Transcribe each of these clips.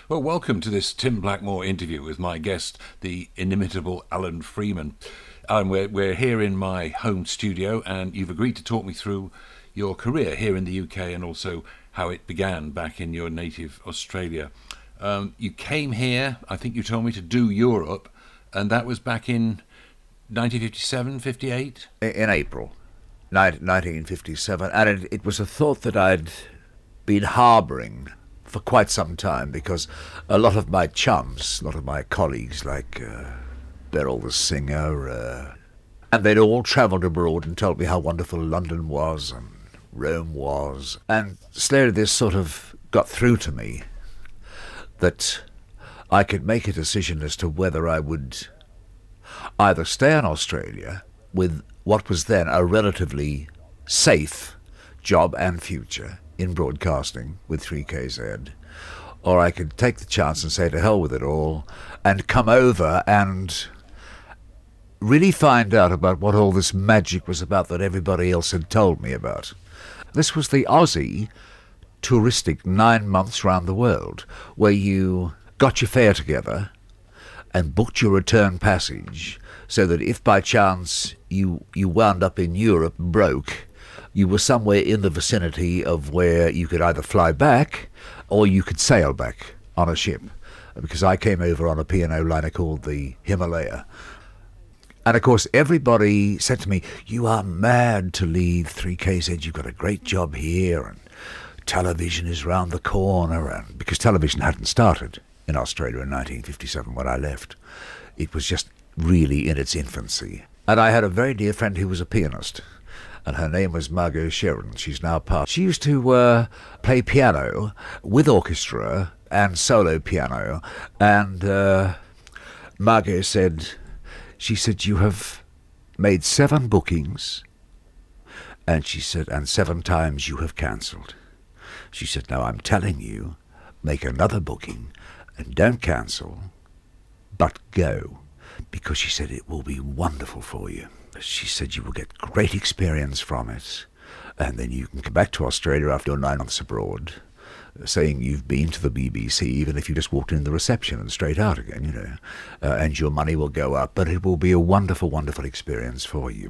Well, welcome to this Tim Blackmore interview with my guest, the inimitable Alan Freeman. And we're here in my home studio, and you've agreed to talk me through your career here in the UK and also how it began back in your native Australia. You came here, I think you told me, to do Europe, and that was back in 1957, 58? In April 1957, and it was a thought that I'd been harbouring for quite some time, because a lot of my chums, a lot of my colleagues, like Beryl the singer, and they'd all travelled abroad and told me how wonderful London was and Rome was. And slowly this sort of got through to me that I could make a decision as to whether I would either stay in Australia with what was then a relatively safe job and future in broadcasting with 3KZ, or I could take the chance and say to hell with it all and come over and really find out about what all this magic was about that everybody else had told me about. This was the Aussie touristic 9 months round the world, where you got your fare together and booked your return passage, so that if by chance you wound up in Europe broke, you were somewhere in the vicinity of where you could either fly back or you could sail back on a ship, because I came over on a P&O liner called the Himalaya. And of course everybody said to me, "You are mad to leave 3KZ, you've got a great job here, and television is round the corner." And because television hadn't started in Australia in 1957 when I left, it was just really in its infancy. And I had a very dear friend who was a pianist, and her name was Margot Sheridan. She's now passed. She used to play piano with orchestra and solo piano, and Margot said, "You have made 7 bookings," and she said, "and 7 times you have cancelled." She said, "Now I'm telling you, make another booking and don't cancel, but go, because," she said, "it will be wonderful for you." She said, "You will get great experience from it, and then you can come back to Australia after your 9 months abroad, saying you've been to the BBC, even if you just walked in the reception and straight out again, and your money will go up, but it will be a wonderful, wonderful experience for you."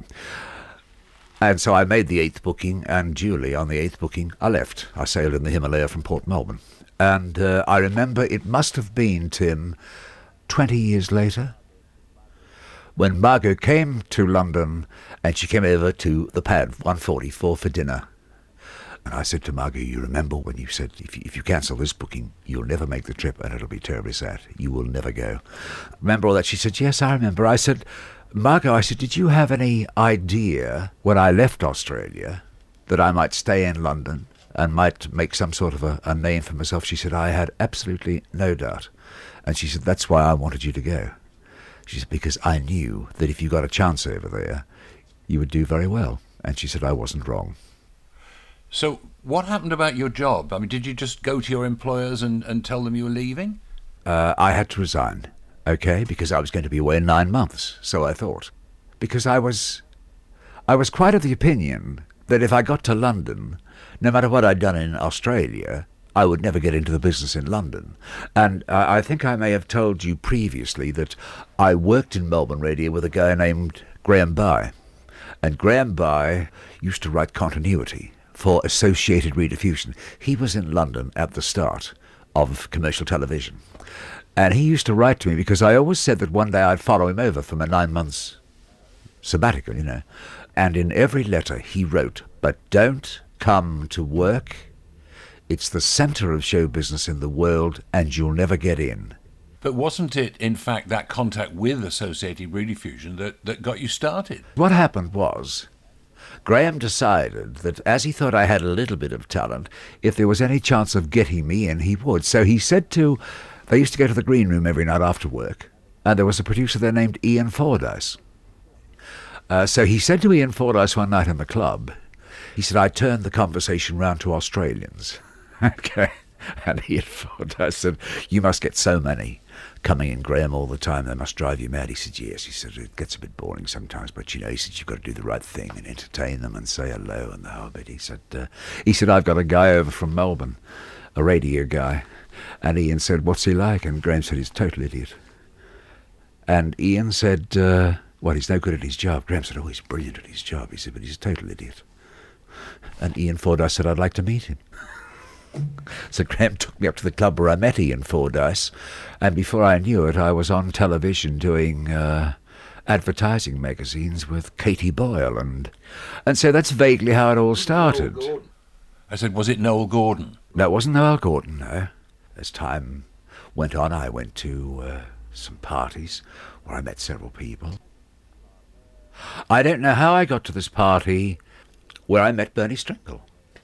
And so I made the 8th booking, and duly on the 8th booking, I left. I sailed in the Himalaya from Port Melbourne. And I remember it must have been, Tim, 20 years later, when Margot came to London, and she came over to the pad 144 for dinner. And I said to Margot, "You remember when you said, if you cancel this booking, you'll never make the trip, and it'll be terribly sad. You will never go." Remember all that? She said, "Yes, I remember." I said, "Margot," I said, "did you have any idea when I left Australia that I might stay in London and might make some sort of a name for myself?" She said, "I had absolutely no doubt." And she said, "That's why I wanted you to go." She said, "Because I knew that if you got a chance over there, you would do very well." And she said, "I wasn't wrong." So what happened about your job? I mean, did you just go to your employers and tell them you were leaving? I had to resign, okay, because I was going to be away 9 months, so I thought. Because I was quite of the opinion that if I got to London, no matter what I'd done in Australia, I would never get into the business in London. And I think I may have told you previously that I worked in Melbourne radio with a guy named Graham Bye. And Graham Bye used to write continuity for Associated Rediffusion. He was in London at the start of commercial television. And he used to write to me, because I always said that one day I'd follow him over from a 9 months sabbatical, And in every letter he wrote, "But don't come to work. It's the centre of show business in the world, and you'll never get in." But wasn't it, in fact, that contact with Associated Rediffusion that got you started? What happened was, Graham decided that as he thought I had a little bit of talent, if there was any chance of getting me in, he would. So he said they used to go to the green room every night after work, and there was a producer there named Ian Fordyce. So he said to Ian Fordyce one night in the club, he said, "I turned the conversation round to Australians." Okay. And Ian Fordyce said, "You must get so many coming in, Graham, all the time. They must drive you mad." He said, "Yes." He said, "It gets a bit boring sometimes, but he said, you've got to do the right thing and entertain them and say hello and the whole bit." He said, "I've got a guy over from Melbourne, a radio guy, And Ian said, "What's he like?" And Graham said, "He's a total idiot." And Ian said, "Well, he's no good at his job." Graham said, "Oh, he's brilliant at his job." He said, "But he's a total idiot." And Ian Fordyce said, "I'd like to meet him." So Graham took me up to the club where I met Ian Fordyce, and before I knew it, I was on television doing advertising magazines with Katie Boyle, and so that's vaguely how it all started. I said, was it Noel Gordon? No, it wasn't Noel Gordon, no. As time went on, I went to some parties where I met several people. I don't know how I got to this party where I met Bernie Stringle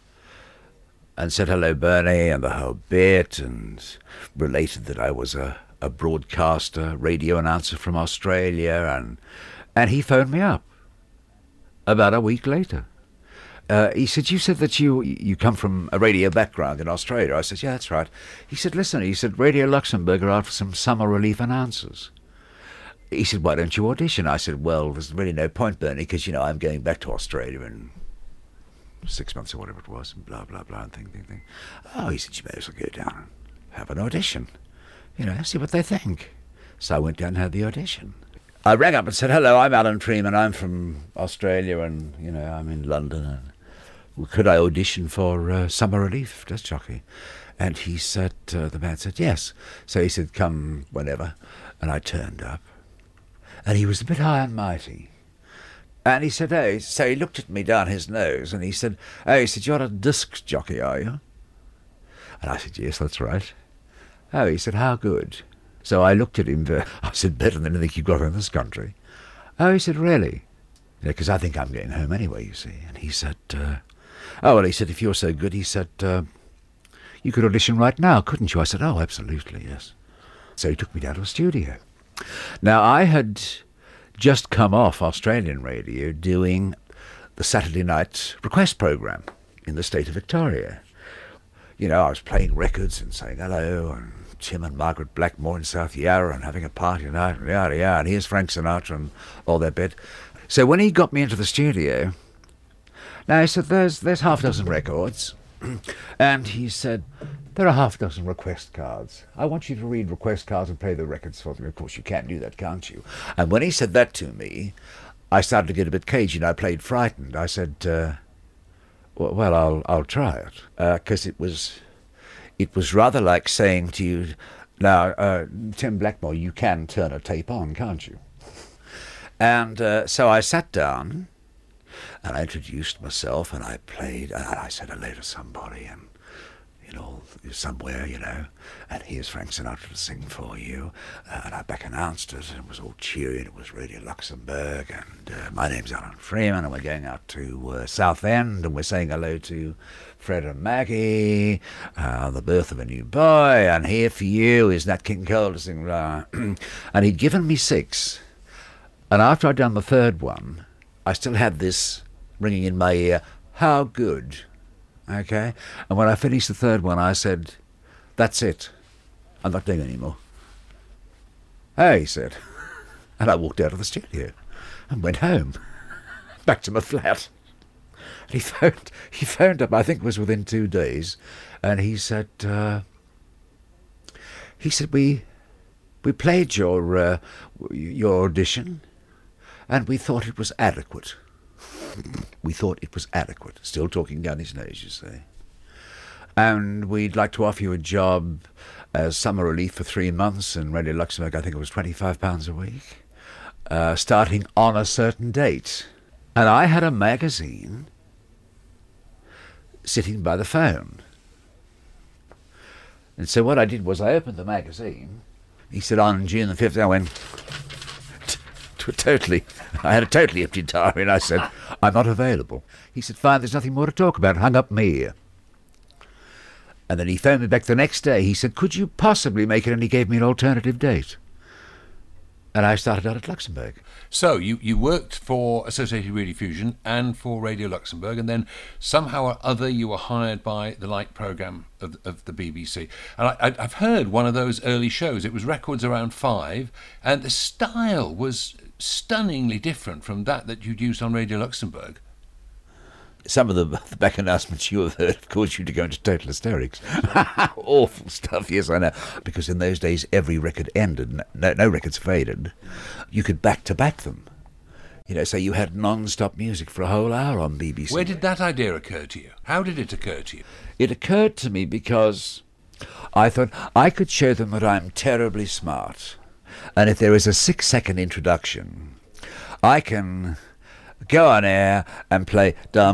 and said hello, Bernie, and the whole bit, and related that I was a broadcaster, radio announcer from Australia, and he phoned me up about a week later. He said, "You said that you come from a radio background in Australia." I said, "Yeah, that's right." He said, "Listen," he said, "Radio Luxembourg are out for some summer relief announcers." He said, "Why don't you audition?" I said, "Well, there's really no point, Bernie, because, I'm going back to Australia in 6 months or whatever it was, and blah, blah, blah, and thing. Oh, he said, "You may as well go down and have an audition. See what they think." So I went down and had the audition. I rang up and said, "Hello, I'm Alan Freeman. I'm from Australia, and, I'm in London, and could I audition for Summer Relief Disc Jockey?" And he said, the man said, "Yes." So he said, "Come whenever." And I turned up. And he was a bit high and mighty. And he said, "Oh," so he looked at me down his nose, and he said, "You're a disc jockey, are you?" And I said, "Yes, that's right." Oh, he said, "How good?" So I looked at him. I said, "Better than anything you've got in this country." Oh, he said, "Really?" Because I think I'm going home anyway, you see. And he said, "Oh, well," he said, "if you're so good," he said, "you could audition right now, couldn't you?" I said, "Oh, absolutely, yes." So he took me down to a studio. Now, I had just come off Australian radio doing the Saturday night request program in the state of Victoria. I was playing records and saying hello, and Tim and Margaret Blackmore in South Yarra, and having a party tonight, and yada yada, and here's Frank Sinatra and all that bit. So when he got me into the studio, now he said, there's half a dozen records, and he said, there are half a dozen request cards. I want you to read request cards and play the records for them. Of course, you can do that, can't you? And when he said that to me, I started to get a bit cagey, and I played frightened. I said, well, I'll try it, because it was rather like saying to you, now, Tim Blackmore, you can turn a tape on, can't you? And so I sat down, and I introduced myself, and I played, and I said hello to somebody, and, somewhere, and here's Frank Sinatra to sing for you, and I back announced it, and it was all cheery, and it was Radio Luxembourg, and my name's Alan Freeman, and we're going out to Southend, and we're saying hello to Fred and Maggie, the birth of a new boy, and here for you is Nat King Cole to sing, and he'd given me 6, and after I'd done the third one, I still had this ringing in my ear, how good, okay? And when I finished the third one, I said, that's it. I'm not doing it anymore. Oh, he said. And I walked out of the studio and went home, back to my flat. And he phoned up, I think it was within 2 days, and he said, we played your audition, and we thought it was adequate. We thought it was adequate. Still talking down his nose, you see. And we'd like to offer you a job as summer relief for 3 months in Radio Luxembourg. I think it was £25 a week, starting on a certain date. And I had a magazine sitting by the phone. And so what I did was I opened the magazine. He said, on June the 5th, I went... I had a totally empty diary, and I said, I'm not available. He said, fine, there's nothing more to talk about. Hung up my ear. And then he phoned me back the next day. He said, could you possibly make it? And he gave me an alternative date. And I started out at Luxembourg. So you worked for Associated Rediffusion and for Radio Luxembourg, and then somehow or other you were hired by the Light programme of the BBC. And I've heard one of those early shows. It was Records Around 5, and the style was stunningly different from that you'd used on Radio Luxembourg. some of the back announcements you have heard have caused you to go into total hysterics. Awful stuff, yes, I know. Because in those days, every record ended. No records faded. You could back-to-back them. So you had non-stop music for a whole hour on BBC. Where did that idea occur to you? How did it occur to you? It occurred to me because I thought I could show them that I'm terribly smart. And if there is a 6-second introduction, I can go on air and play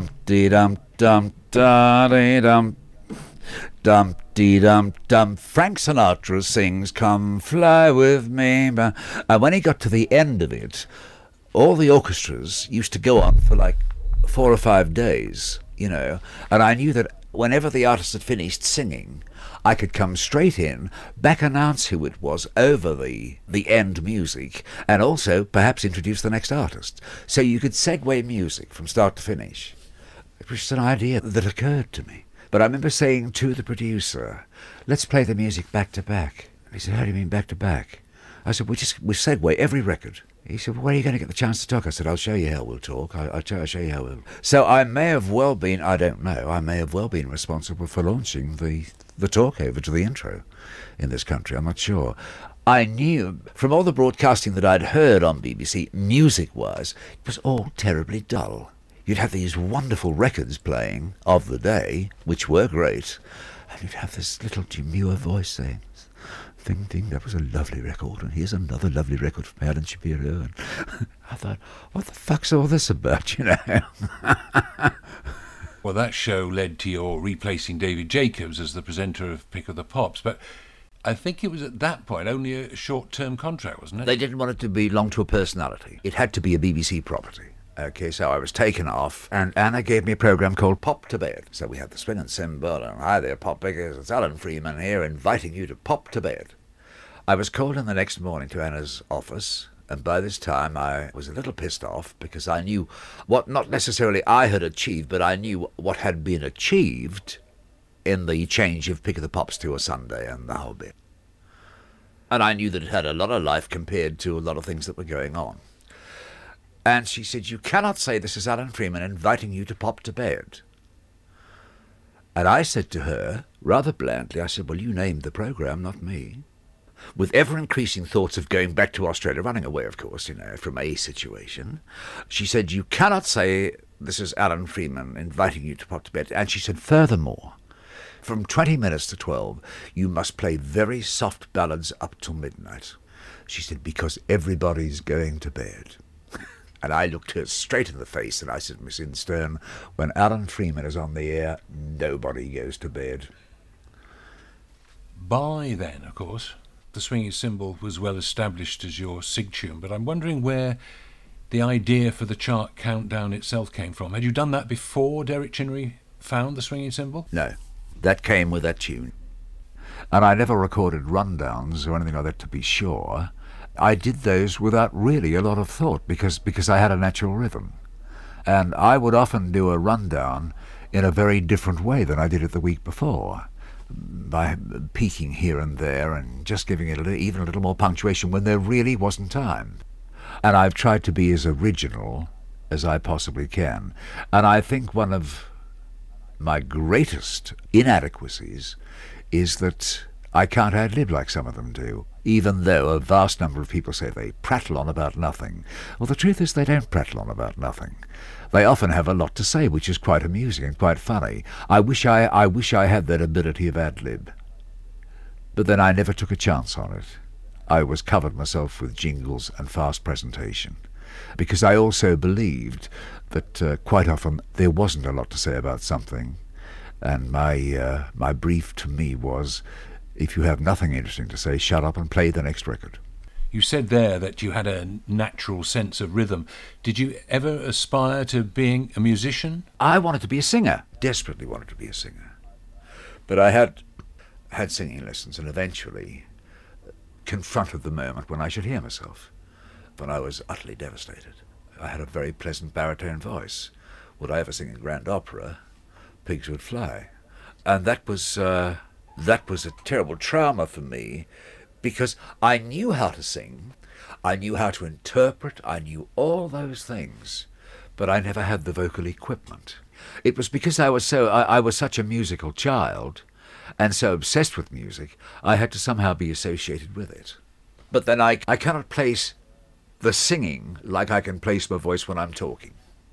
dum-dee-dum-dum-da-dee-dum, dum-dee-dum-dum. Frank Sinatra sings, "Come fly with me." And when he got to the end of it, all the orchestras used to go on for like 4 or 5 days, and I knew that whenever the artist had finished singing, I could come straight in, back announce who it was over the end music, and also perhaps introduce the next artist. So you could segue music from start to finish. It was an idea that occurred to me. But I remember saying to the producer, "Let's play the music back to back." And he said, "How do you mean back to back?" I said, we segue every record. He said, "Well, when are you going to get the chance to talk?" I said, "I'll show you how we'll talk. I'll show you how we'll..." So I may have well been, I don't know, I may have well been responsible for launching the talk over to the intro in this country. I'm not sure. I knew from all the broadcasting that I'd heard on BBC, music-wise, it was all terribly dull. You'd have these wonderful records playing of the day, which were great, and you'd have this little demure voice saying, "Ding, ding, that was a lovely record, and here's another lovely record from Alan Shapiro." And I thought, what the fuck's all this about, Well, that show led to your replacing David Jacobs as the presenter of Pick of the Pops, but I think it was at that point only a short-term contract, wasn't it? They didn't want it to belong to a personality. It had to be a BBC property. Okay, so I was taken off, and Anna gave me a programme called Pop to Bed. So we had the Swing and Cymbal, and "Hi there, Pop Pickers, it's Alan Freeman here, inviting you to pop to bed." I was called in the next morning to Anna's office, and by this time I was a little pissed off because I knew what not necessarily I had achieved, but I knew what had been achieved in the change of Pick of the Pops to a Sunday and the whole bit. And I knew that it had a lot of life compared to a lot of things that were going on. And she said, "You cannot say this is Alan Freeman inviting you to pop to bed." And I said to her, rather blandly, I said, "Well, you named the programme, not me." With ever-increasing thoughts of going back to Australia, running away, of course, from a situation. She said, "You cannot say this is Alan Freeman inviting you to pop to bed." And she said, "Furthermore, from 20 minutes to 12, you must play very soft ballads up till midnight." She said, "Because everybody's going to bed." And I looked her straight in the face and I said, "Miss Instern, when Alan Freeman is on the air, nobody goes to bed." By then, of course, the Swinging Cymbal was well established as your sig tune, but I'm wondering where the idea for the chart countdown itself came from. Had you done that before Derek Chinnery found the Swinging Cymbal? No, that came with that tune. And I never recorded rundowns or anything like that, to be sure. I did those without really a lot of thought because I had a natural rhythm. And I would often do a rundown in a very different way than I did it the week before, by peeking here and there and just giving it even a little more punctuation when there really wasn't time. And I've tried to be as original as I possibly can. And I think one of my greatest inadequacies is that I can't ad-lib like some of them do, even though a vast number of people say they prattle on about nothing. Well, the truth is they don't prattle on about nothing. They often have a lot to say, which is quite amusing and quite funny. I wish I had that ability of ad-lib. But then I never took a chance on it. I was covered myself with jingles and fast presentation, because I also believed that quite often there wasn't a lot to say about something. And my brief to me was, if you have nothing interesting to say, shut up and play the next record. You said there that you had a natural sense of rhythm. Did you ever aspire to being a musician? I wanted to be a singer, desperately wanted to be a singer. But I had singing lessons and eventually confronted the moment when I should hear myself, when I was utterly devastated. I had a very pleasant baritone voice. Would I ever sing in grand opera? Pigs Would Fly. And that was a terrible trauma for me, because I knew how to sing, I knew how to interpret, I knew all those things, but I never had the vocal equipment. It was because I was such a musical child and so obsessed with music, I had to somehow be associated with it. But then I cannot place the singing like I can place my voice when I'm talking.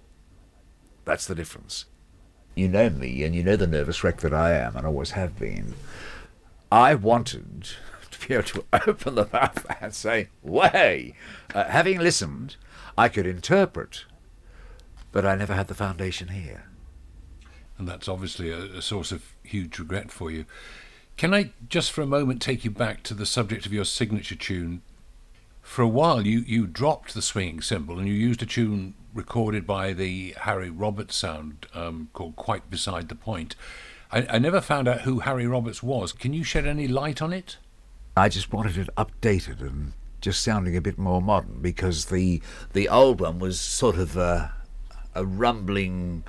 That's the difference. You know me, and you know the nervous wreck that I am, and always have been. I wanted to be able to open the mouth and say, way! Having listened, I could interpret, but I never had the foundation here. And that's obviously a source of huge regret for you. Can I just for a moment take you back to the subject of your signature tune? For a while you dropped the swinging cymbal and you used a tune recorded by the Harry Roberts sound called Quite Beside the Point. I never found out who Harry Roberts was. Can you shed any light on it? I just wanted it updated and just sounding a bit more modern, because the old one was sort of a rumbling,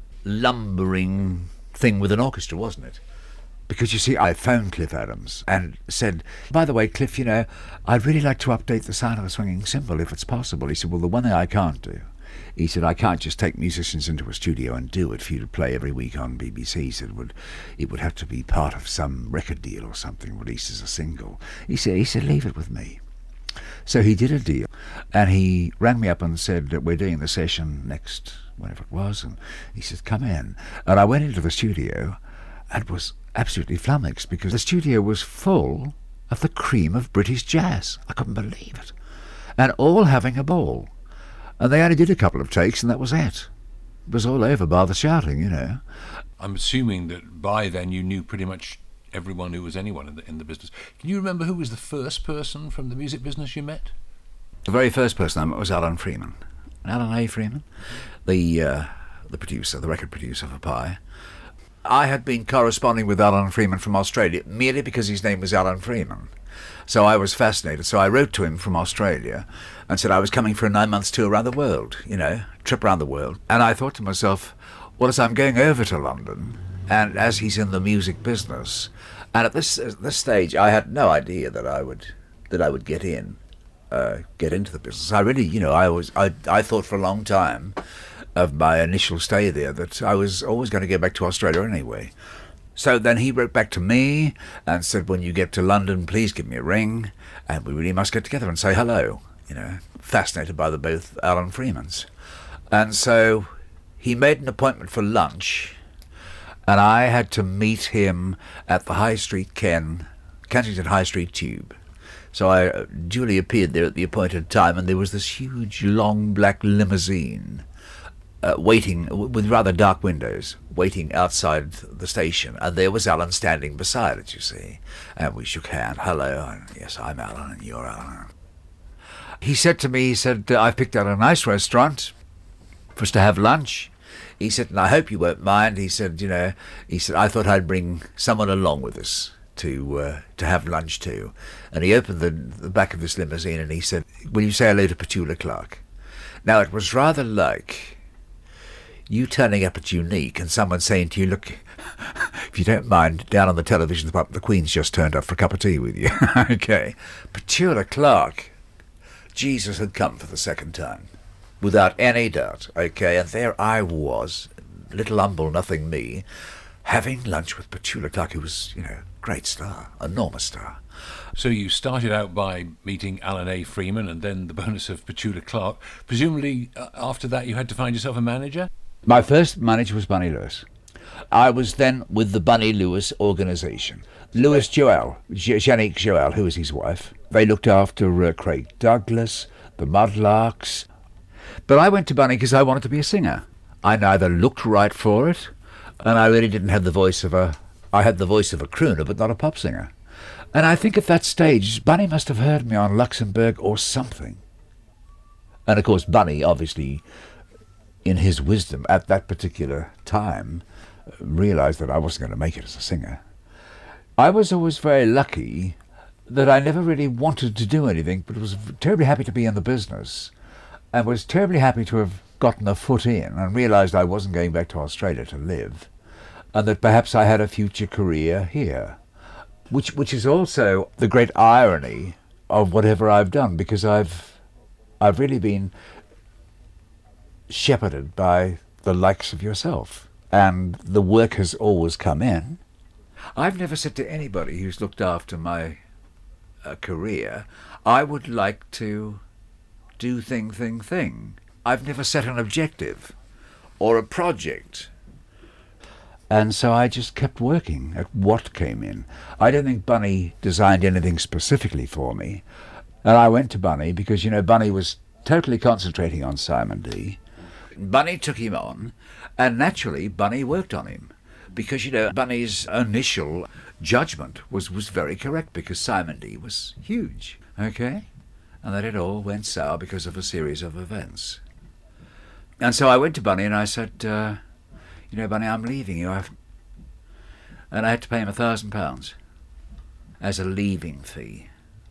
lumbering thing with an orchestra, wasn't it? Because you see, I phoned Cliff Adams and said, by the way, Cliff, I'd really like to update the sound of the swinging cymbal if it's possible. He said, well, the one thing I can't do, he said, I can't just take musicians into a studio and do it for you to play every week on BBC. He said, it would have to be part of some record deal or something, released as a single. He said, leave it with me. So he did a deal, and he rang me up and said that we're doing the session next, whenever it was, and he said, come in. And I went into the studio and was absolutely flummoxed, because the studio was full of the cream of British jazz. I couldn't believe it. And all having a ball. And they only did a couple of takes, and that was it. It was all over by the shouting, I'm assuming that by then you knew pretty much everyone who was anyone in the business. Can you remember who was the first person from the music business you met? The very first person I met was Alan Freeman. Alan A. Freeman, the producer, the record producer for Pye. I had been corresponding with Alan Freeman from Australia merely because his name was Alan Freeman. So I was fascinated. So I wrote to him from Australia and said I was coming for a 9-month tour around the world, trip around the world. And I thought to myself, well, as I'm going over to London, and as he's in the music business, and at this stage I had no idea that I would get into the business. I really, I thought for a long time of my initial stay there that I was always going to go back to Australia anyway. So then he wrote back to me and said, when you get to London, please give me a ring, and we really must get together and say hello. Fascinated by the both Alan Freemans. And so he made an appointment for lunch, and I had to meet him at the High Street Kensington High Street Tube. So I duly appeared there at the appointed time, and there was this huge, long, black limousine waiting, with rather dark windows, waiting outside the station, and there was Alan standing beside it, you see. And we shook hands. Hello, and yes, I'm Alan, and you're Alan. He said to me, I've picked out a nice restaurant for us to have lunch. He said, and I hope you won't mind. He said, I thought I'd bring someone along with us to have lunch too. And he opened the back of this limousine and he said, will you say hello to Petula Clark? Now, it was rather like you turning up at Unique and someone saying to you, look, if you don't mind, down on the television department, the Queen's just turned up for a cup of tea with you. Okay. Petula Clark, Jesus had come for the second time, without any doubt. Okay, and there I was, little humble nothing me, having lunch with Petula Clark, who was, great star, enormous star. So you started out by meeting Alan A. Freeman and then the bonus of Petula Clark. Presumably after that you had to find yourself a manager? My first manager was Bunny Lewis. I was then with the Bunny Lewis organisation. Louis Joel, Jeannick Joel, who was his wife. They looked after Craig Douglas, the Mudlarks. But I went to Bunny because I wanted to be a singer. I neither looked right for it, and I really didn't have the voice of I had the voice of a crooner, but not a pop singer. And I think at that stage, Bunny must have heard me on Luxembourg or something. And of course, Bunny, obviously, in his wisdom at that particular time, realised that I wasn't going to make it as a singer. I was always very lucky that I never really wanted to do anything, but was terribly happy to be in the business, and was terribly happy to have gotten a foot in and realised I wasn't going back to Australia to live, and that perhaps I had a future career here, which is also the great irony of whatever I've done, because I've really been shepherded by the likes of yourself. and the work has always come in. I've never said to anybody who's looked after my career, I would like to do thing. I've never set an objective or a project. And so I just kept working at what came in. I don't think Bunny designed anything specifically for me. And I went to Bunny because, Bunny was totally concentrating on Simon D. Bunny took him on, and naturally Bunny worked on him. Because, Bunny's initial judgment was very correct because Simon D was huge, okay? And then it all went sour because of a series of events. And so I went to Bunny and I said, Bunny, I'm leaving you. And I had to pay him £1,000 as a leaving fee.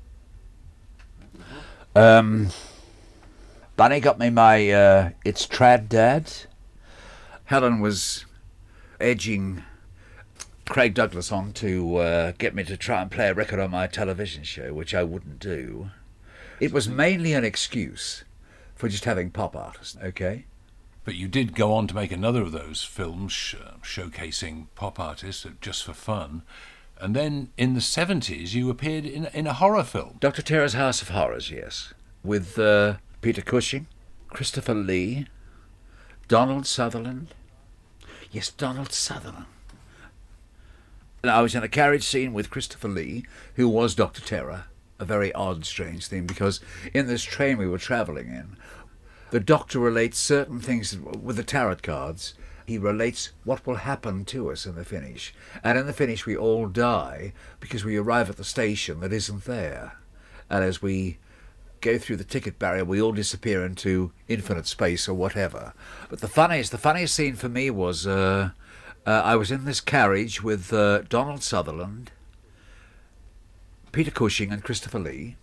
Bunny got me my It's Trad Dad. Helen was edging Craig Douglas on to get me to try and play a record on my television show, which I wouldn't do. It was mainly an excuse for just having pop artists, okay? But you did go on to make another of those films showcasing pop artists just for fun. And then in the 70s, you appeared in a horror film. Dr. Terror's House of Horrors, yes. With Peter Cushing, Christopher Lee, Donald Sutherland. Yes, Donald Sutherland. And I was in a carriage scene with Christopher Lee, who was Dr. Terror. A very odd, strange thing, because in this train we were travelling in, the Doctor relates certain things with the tarot cards. He relates what will happen to us in the finish. And in the finish we all die because we arrive at the station that isn't there. And as we go through the ticket barrier, we all disappear into infinite space or whatever. But the funniest scene for me was I was in this carriage with Donald Sutherland, Peter Cushing and Christopher Lee.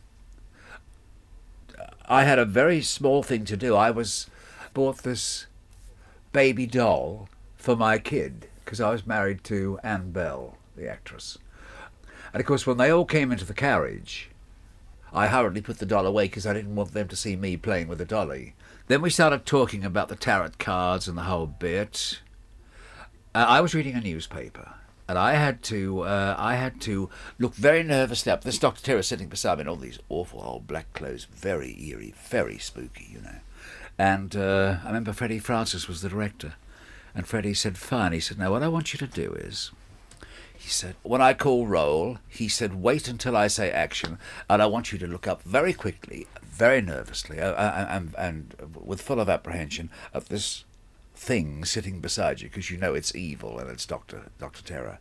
I had a very small thing to do. I bought this baby doll for my kid because I was married to Anne Bell, the actress. And of course, when they all came into the carriage, I hurriedly put the doll away because I didn't want them to see me playing with the dolly. Then we started talking about the tarot cards and the whole bit. I was reading a newspaper. And I had to look very nervously up. This Dr. Terror sitting beside me in all these awful old black clothes, very eerie, very spooky, And I remember Freddie Francis was the director. And Freddie said, fine. He said, now what I want you to do is, he said, when I call roll, he said, wait until I say action, and I want you to look up very quickly, very nervously, and with full of apprehension at this thing sitting beside you, because it's evil and it's Dr. Terror.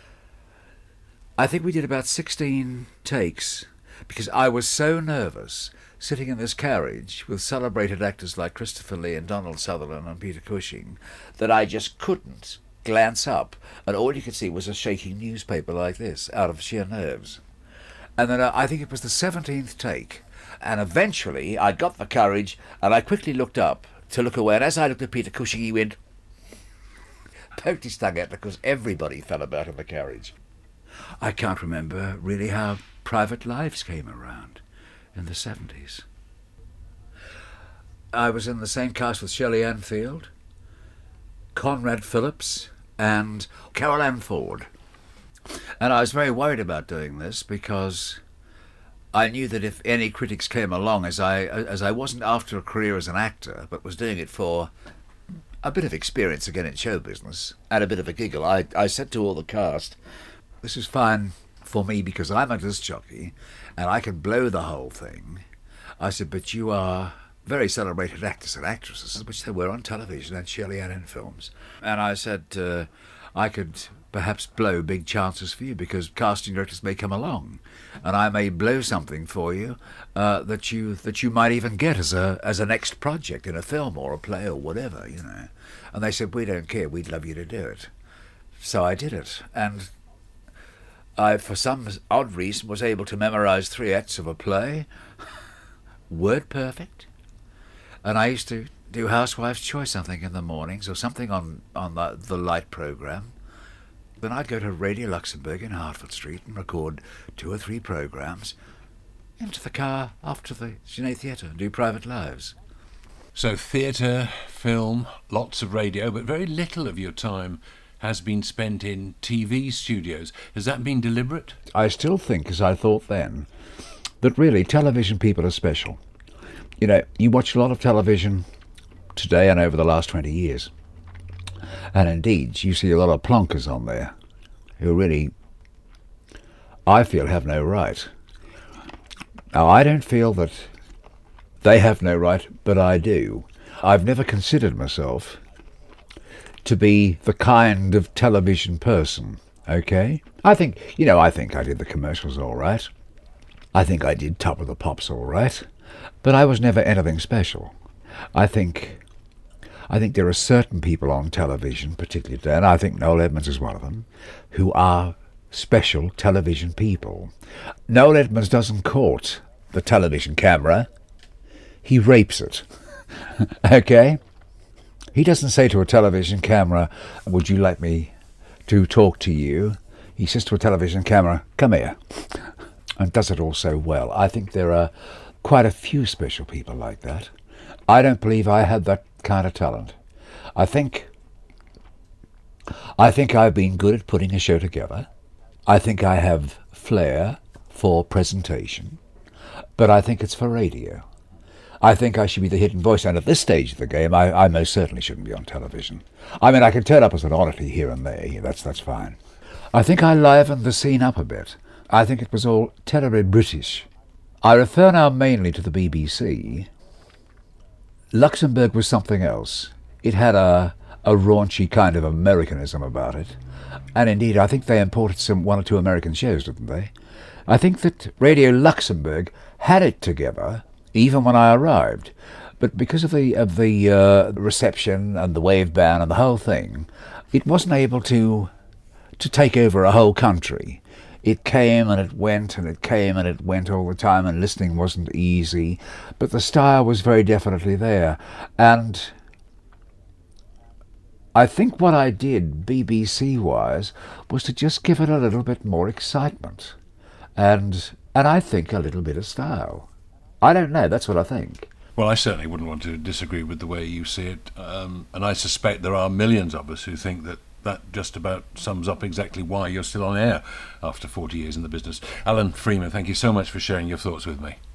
I think we did about 16 takes because I was so nervous sitting in this carriage with celebrated actors like Christopher Lee and Donald Sutherland and Peter Cushing that I just couldn't glance up, and all you could see was a shaking newspaper like this out of sheer nerves. And then I think it was the 17th take, and eventually I got the courage and I quickly looked up to look away, and as I looked at Peter Cushing, he went, poked his tongue out because everybody fell about in the carriage. I can't remember really how Private Lives came around in the 70s. I was in the same cast with Shelley Ann Field, Conrad Phillips, and Carol Ann Ford. And I was very worried about doing this because I knew that if any critics came along, as I wasn't after a career as an actor, but was doing it for a bit of experience again in show business and a bit of a giggle, I said to all the cast, this is fine for me because I'm a disc jockey and I can blow the whole thing. I said, but you are very celebrated actors and actresses, which they were on television and Shelley Ann in films. And I said, I could perhaps blow big chances for you because casting directors may come along and I may blow something for you that you might even get as a next project in a film or a play or whatever, And they said, we don't care, we'd love you to do it. So I did it, and I, for some odd reason, was able to memorize 3 acts of a play, word perfect. And I used to do Housewife's Choice, I think, in the mornings, or something on the light programme. Then I'd go to Radio Luxembourg in Hertford Street and record 2 or 3 programmes into the car after the Genet Theatre and do Private Lives. So theatre, film, lots of radio, but very little of your time has been spent in TV studios. Has that been deliberate? I still think, as I thought then, that really television people are special. You know, you watch a lot of television today and over the last 20 years. And indeed, you see a lot of plonkers on there who really, I feel, have no right. Now, I don't feel that they have no right, but I do. I've never considered myself to be the kind of television person, okay? I think I did the commercials all right. I think I did Top of the Pops all right. But I was never anything special. I think there are certain people on television, particularly today, and I think Noel Edmonds is one of them, who are special television people. Noel Edmonds doesn't court the television camera. He rapes it. Okay? He doesn't say to a television camera, would you like me to talk to you? He says to a television camera, come here. And does it all so well. I think there are quite a few special people like that. I don't believe I had that kind of talent. I think I've been good at putting a show together. I think I have flair for presentation. But I think it's for radio. I think I should be the hidden voice, and at this stage of the game, I most certainly shouldn't be on television. I mean, I can turn up as an oddity here and there. That's fine. I think I livened the scene up a bit. I think it was all terribly British. I refer now mainly to the BBC. Luxembourg was something else. It had a raunchy kind of Americanism about it. And indeed, I think they imported one or two American shows, didn't they? I think that Radio Luxembourg had it together, even when I arrived. But because of the reception and the wave band and the whole thing, it wasn't able to take over a whole country. It came and it went and it came and it went all the time, and listening wasn't easy. But the style was very definitely there. And I think what I did, BBC-wise, was to just give it a little bit more excitement. And I think a little bit of style. I don't know, that's what I think. Well, I certainly wouldn't want to disagree with the way you see it. And I suspect there are millions of us who think that just about sums up exactly why you're still on air after 40 years in the business. Alan Freeman, thank you so much for sharing your thoughts with me.